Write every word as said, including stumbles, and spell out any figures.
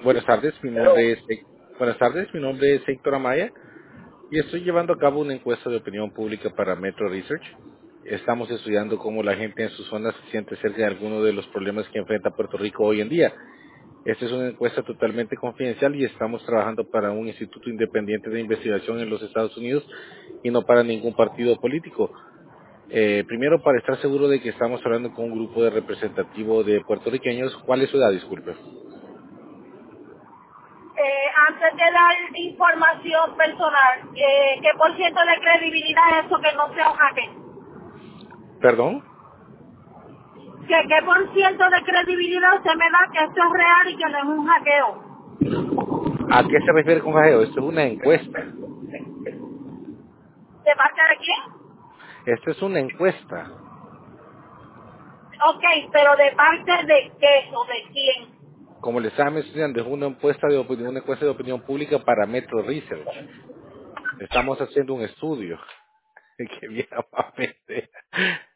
Buenas tardes, mi nombre es Buenas tardes, mi nombre es Héctor Amaya y estoy llevando a cabo una encuesta de opinión pública para Metro Research. Estamos estudiando cómo la gente en su zona se siente cerca de algunos de los problemas que enfrenta Puerto Rico hoy en día. Esta es una encuesta totalmente confidencial y estamos trabajando para un instituto independiente de investigación en los Estados Unidos y no para ningún partido político. Eh, primero, para estar seguro de que estamos hablando con un grupo de representativo de puertorriqueños, ¿cuál es su edad? Disculpe. Eh, antes de dar información personal, eh, ¿qué por ciento de credibilidad es eso que no sea un hackeo? ¿Perdón? ¿Qué, ¿Qué por ciento de credibilidad usted me da que esto es real y que no es un hackeo? ¿A qué se refiere con jajeo? Esto es una encuesta. ¿De parte de quién? Esto es una encuesta. Ok, pero ¿de parte de qué o de quién? Como le estaba mencionando, es una encuesta de opinión, una encuesta de opinión pública para Metro Research. Estamos haciendo un estudio. Qué bien, amable.